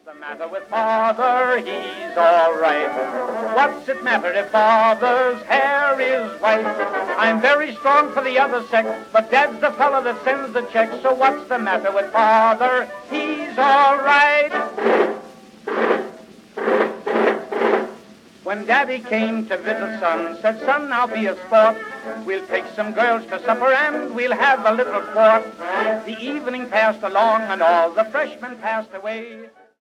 What's the matter with father? He's all right. What's it matter if father's hair is white? I'm very strong for the other sex, but dad's the fella that sends the check. So what's the matter with father? He's all right. When daddy came to visit son, said, son, now be a sport. We'll take some girls to supper and we'll have a little quart. The evening passed along and all the freshmen passed away.